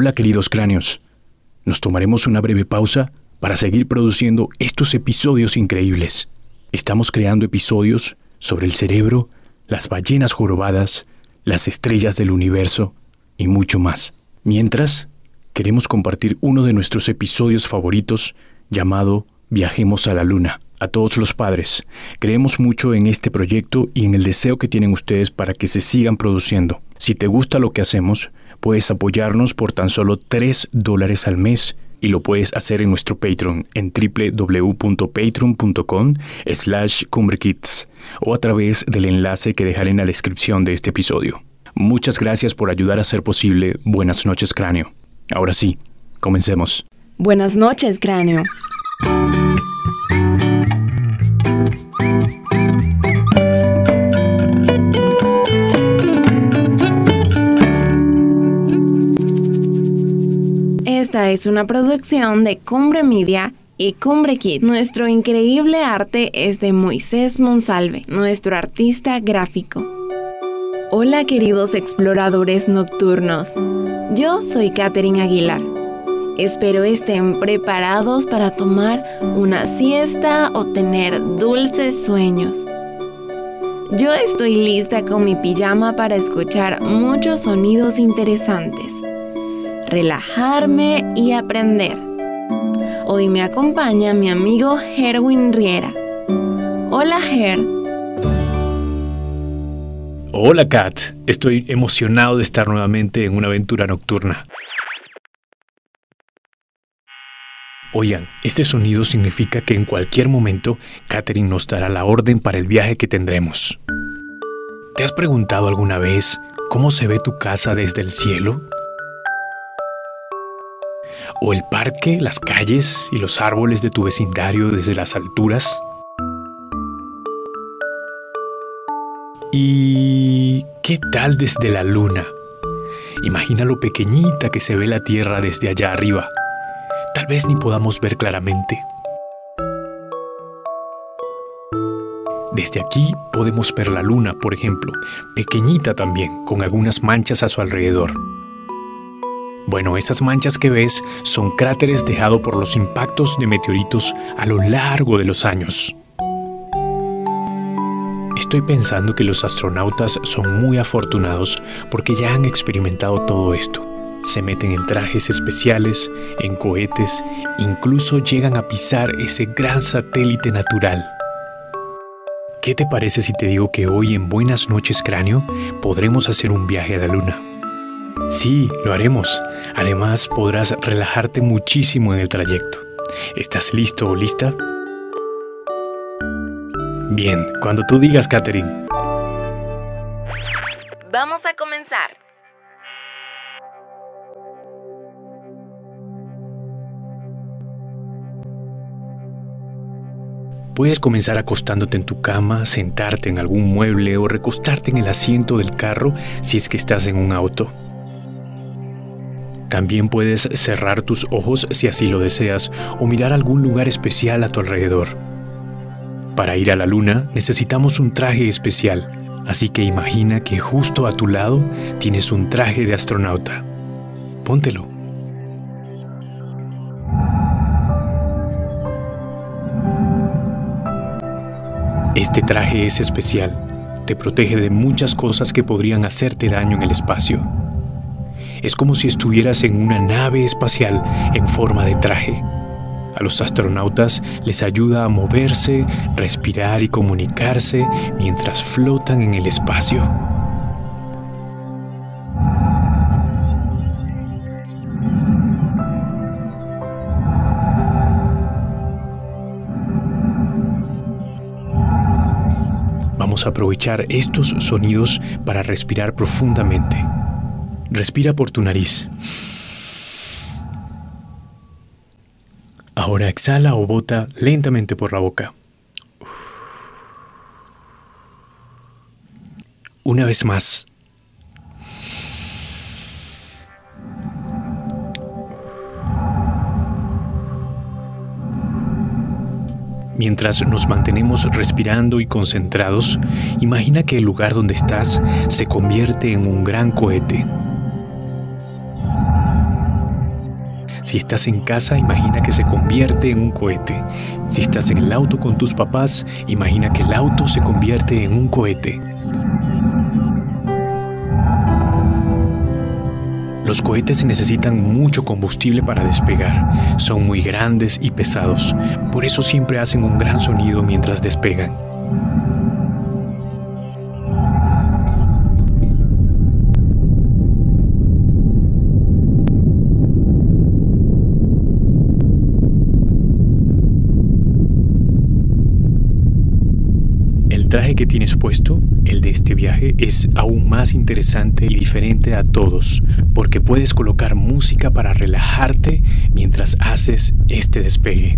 Hola queridos cráneos, nos tomaremos una breve pausa para seguir produciendo estos episodios increíbles. Estamos creando episodios sobre el cerebro, las ballenas jorobadas, las estrellas del universo y mucho más. Mientras, queremos compartir uno de nuestros episodios favoritos llamado Viajemos a la Luna. A todos los padres, creemos mucho en este proyecto y en el deseo que tienen ustedes para que se sigan produciendo. Si te gusta lo que hacemos, puedes apoyarnos por tan solo $3 al mes y lo puedes hacer en nuestro Patreon en www.patreon.com/CumbreKids o a través del enlace que dejaré en la descripción de este episodio. Muchas gracias por ayudar a hacer posible Buenas noches, Cráneo. Ahora sí, comencemos. Buenas noches, Cráneo. Esta es una producción de Cumbre Media y Cumbre Kids. Nuestro increíble arte es de Moisés Monsalve, nuestro artista gráfico. Hola queridos exploradores nocturnos, yo soy Katherine Aguilar. Espero estén preparados para tomar una siesta o tener dulces sueños. Yo estoy lista con mi pijama para escuchar muchos sonidos interesantes, relajarme y aprender. Hoy me acompaña mi amigo Herwin Riera. Hola, Her. Hola, Kat. Estoy emocionado de estar nuevamente en una aventura nocturna. Oigan, este sonido significa que en cualquier momento Katherine nos dará la orden para el viaje que tendremos. ¿Te has preguntado alguna vez cómo se ve tu casa desde el cielo? ¿O el parque, las calles y los árboles de tu vecindario desde las alturas? ¿Y qué tal desde la luna? Imagina lo pequeñita que se ve la Tierra desde allá arriba. Tal vez ni podamos ver claramente. Desde aquí podemos ver la luna, por ejemplo, pequeñita también, con algunas manchas a su alrededor. Bueno, esas manchas que ves son cráteres dejados por los impactos de meteoritos a lo largo de los años. Estoy pensando que los astronautas son muy afortunados porque ya han experimentado todo esto. Se meten en trajes especiales, en cohetes, incluso llegan a pisar ese gran satélite natural. ¿Qué te parece si te digo que hoy en Buenas noches, Cráneo podremos hacer un viaje a la luna? Sí, lo haremos. Además, podrás relajarte muchísimo en el trayecto. ¿Estás listo o lista? Bien, cuando tú digas, Katherine. Vamos a comenzar. Puedes comenzar acostándote en tu cama, sentarte en algún mueble o recostarte en el asiento del carro si es que estás en un auto. También puedes cerrar tus ojos si así lo deseas o mirar algún lugar especial a tu alrededor. Para ir a la luna necesitamos un traje especial, así que imagina que justo a tu lado tienes un traje de astronauta. Póntelo. Este traje es especial. Te protege de muchas cosas que podrían hacerte daño en el espacio. Es como si estuvieras en una nave espacial en forma de traje. A los astronautas les ayuda a moverse, respirar y comunicarse mientras flotan en el espacio. Vamos a aprovechar estos sonidos para respirar profundamente. Respira por tu nariz. Ahora exhala o bota lentamente por la boca. Una vez más. Mientras nos mantenemos respirando y concentrados, imagina que el lugar donde estás se convierte en un gran cohete. Si estás en casa, imagina que se convierte en un cohete. Si estás en el auto con tus papás, imagina que el auto se convierte en un cohete. Los cohetes necesitan mucho combustible para despegar. Son muy grandes y pesados. Por eso siempre hacen un gran sonido mientras despegan. El traje que tienes puesto, el de este viaje, es aún más interesante y diferente a todos, porque puedes colocar música para relajarte mientras haces este despegue.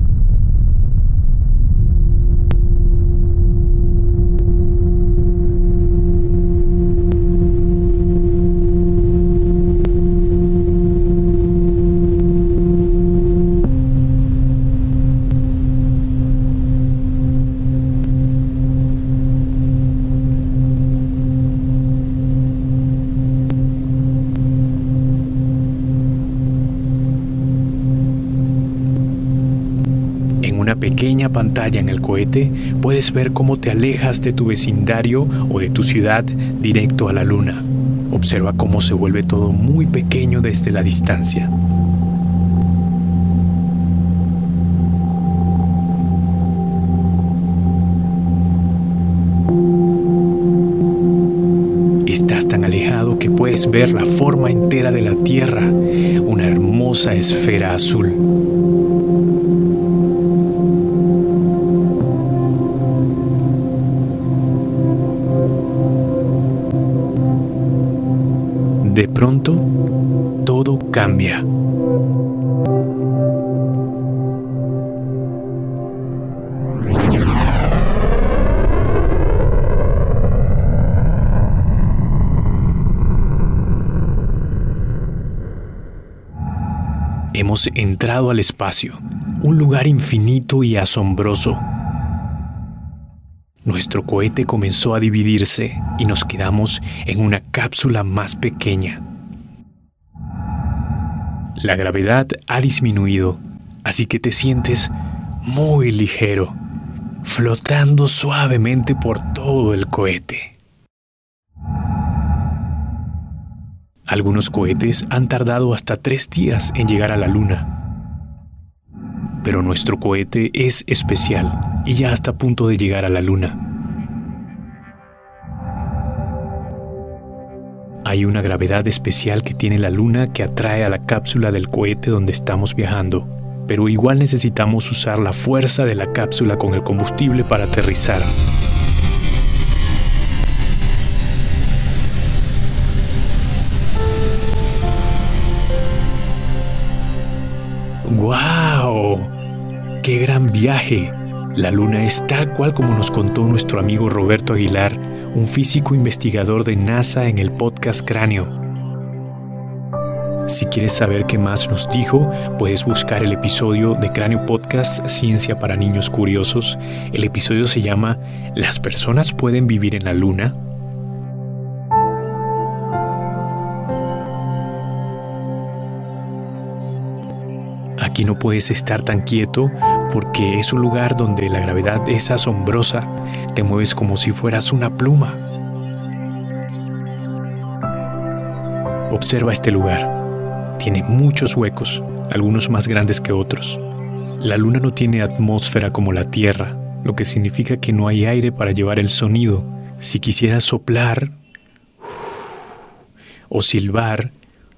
En una pequeña pantalla en el cohete puedes ver cómo te alejas de tu vecindario o de tu ciudad directo a la luna. Observa cómo se vuelve todo muy pequeño desde la distancia. Estás tan alejado que puedes ver la forma entera de la Tierra, una hermosa esfera azul. De pronto, todo cambia. Hemos entrado al espacio, un lugar infinito y asombroso. Nuestro cohete comenzó a dividirse y nos quedamos en una cápsula más pequeña. La gravedad ha disminuido, así que te sientes muy ligero, flotando suavemente por todo el cohete. Algunos cohetes han tardado hasta 3 días en llegar a la Luna. Pero nuestro cohete es especial y ya está a punto de llegar a la Luna. Hay una gravedad especial que tiene la Luna que atrae a la cápsula del cohete donde estamos viajando, pero igual necesitamos usar la fuerza de la cápsula con el combustible para aterrizar. ¡Guau! ¡Qué gran viaje! La Luna es tal cual como nos contó nuestro amigo Roberto Aguilar, un físico investigador de NASA en el podcast Cráneo. Si quieres saber qué más nos dijo, puedes buscar el episodio de Cráneo Podcast Ciencia para Niños Curiosos. El episodio se llama ¿Las personas pueden vivir en la Luna? Aquí no puedes estar tan quieto porque es un lugar donde la gravedad es asombrosa. Te mueves como si fueras una pluma. Observa este lugar. Tiene muchos huecos, algunos más grandes que otros. La Luna no tiene atmósfera como la Tierra, lo que significa que no hay aire para llevar el sonido. Si quisieras soplar o silbar,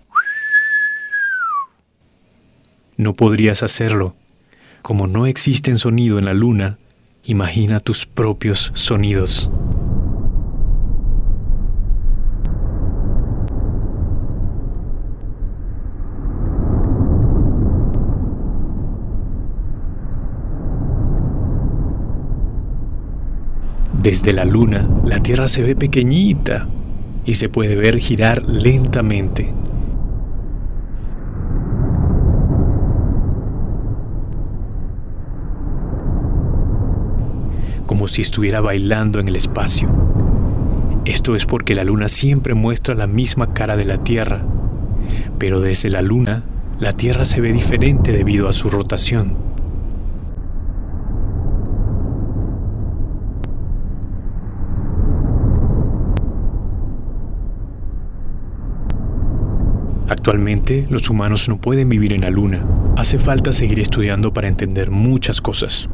no podrías hacerlo. Como no existe sonido en la Luna, imagina tus propios sonidos. Desde la Luna, la Tierra se ve pequeñita y se puede ver girar lentamente. Como si estuviera bailando en el espacio. Esto es porque la Luna siempre muestra la misma cara de la Tierra, pero desde la Luna la Tierra se ve diferente debido a su rotación. Actualmente, los humanos no pueden vivir en la Luna. Hace falta seguir estudiando para entender muchas cosas.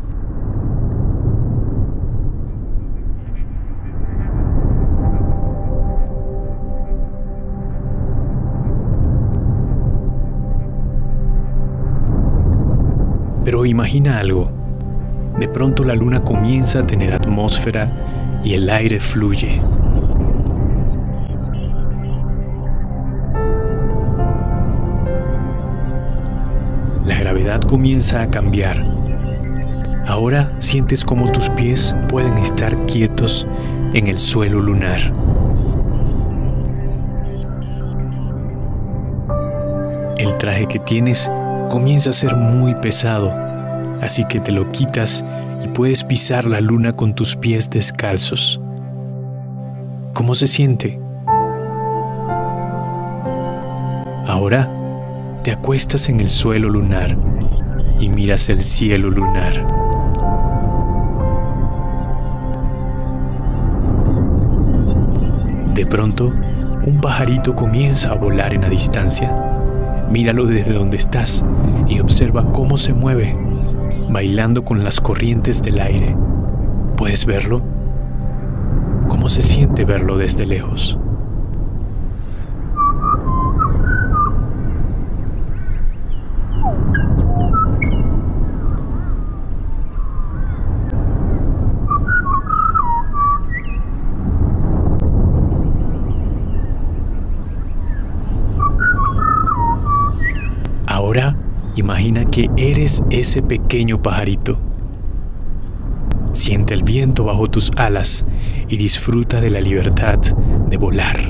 Pero imagina algo. De pronto la Luna comienza a tener atmósfera y el aire fluye. La gravedad comienza a cambiar. Ahora sientes como tus pies pueden estar quietos en el suelo lunar. El traje que tienes comienza a ser muy pesado, así que te lo quitas y puedes pisar la luna con tus pies descalzos. ¿Cómo se siente? Ahora te acuestas en el suelo lunar y miras el cielo lunar. De pronto, un pajarito comienza a volar en la distancia. Míralo desde donde estás y observa cómo se mueve, bailando con las corrientes del aire. ¿Puedes verlo? ¿Cómo se siente verlo desde lejos? Ahora, imagina que eres ese pequeño pajarito. Siente el viento bajo tus alas y disfruta de la libertad de volar.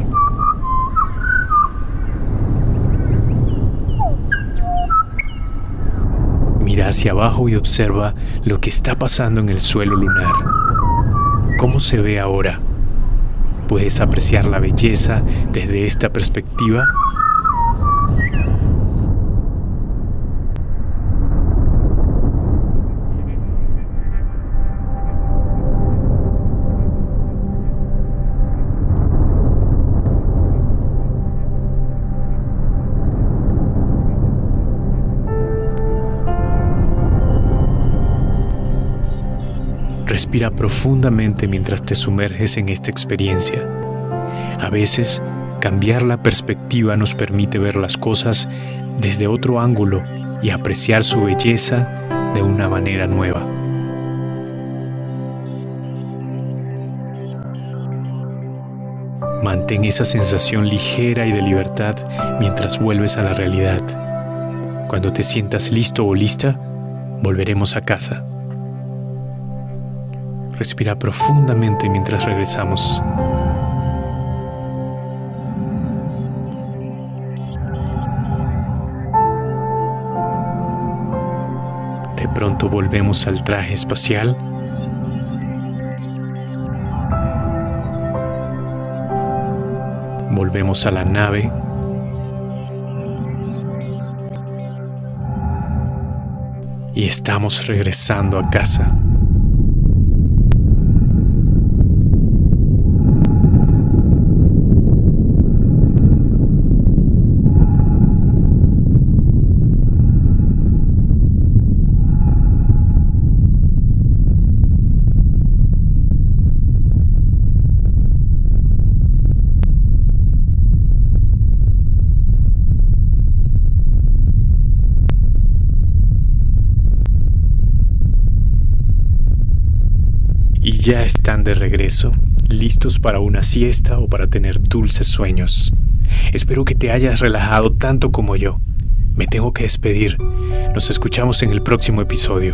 Mira hacia abajo y observa lo que está pasando en el suelo lunar. ¿Cómo se ve ahora? ¿Puedes apreciar la belleza desde esta perspectiva? Respira profundamente mientras te sumerges en esta experiencia. A veces, cambiar la perspectiva nos permite ver las cosas desde otro ángulo y apreciar su belleza de una manera nueva. Mantén esa sensación ligera y de libertad mientras vuelves a la realidad. Cuando te sientas listo o lista, volveremos a casa. Respira profundamente mientras regresamos. De pronto volvemos al traje espacial. Volvemos a la nave. Y estamos regresando a casa. Y ya están de regreso, listos para una siesta o para tener dulces sueños. Espero que te hayas relajado tanto como yo. Me tengo que despedir. Nos escuchamos en el próximo episodio.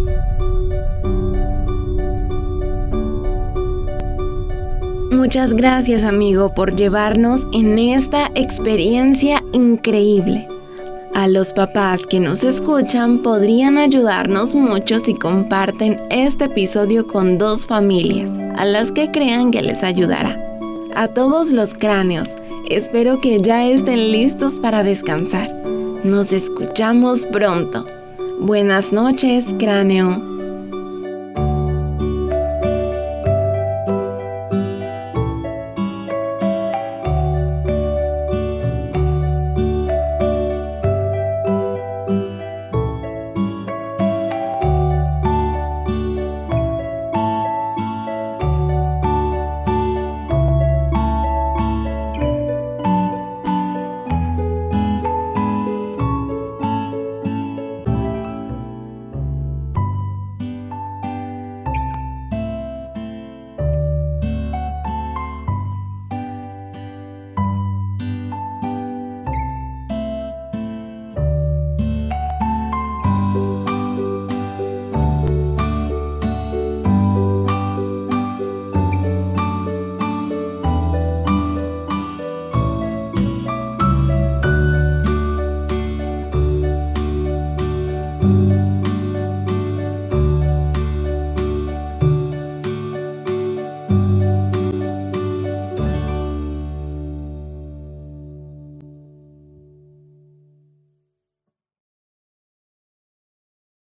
Muchas gracias, amigo, por llevarnos en esta experiencia increíble. A los papás que nos escuchan podrían ayudarnos mucho si comparten este episodio con 2 familias, a las que crean que les ayudará. A todos los cráneos, espero que ya estén listos para descansar. Nos escuchamos pronto. Buenas noches, cráneo.